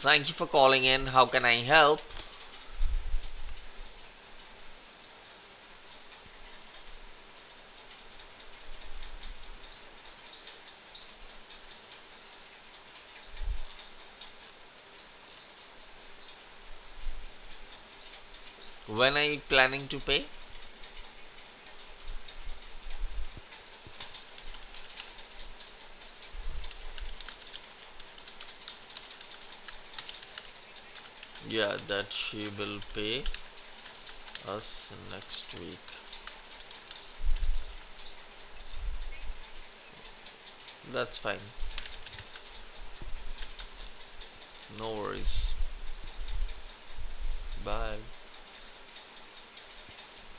Thank you for calling in. How can I help? When are you planning to pay? Yeah, that she will pay us next week. That's fine. No worries. Bye.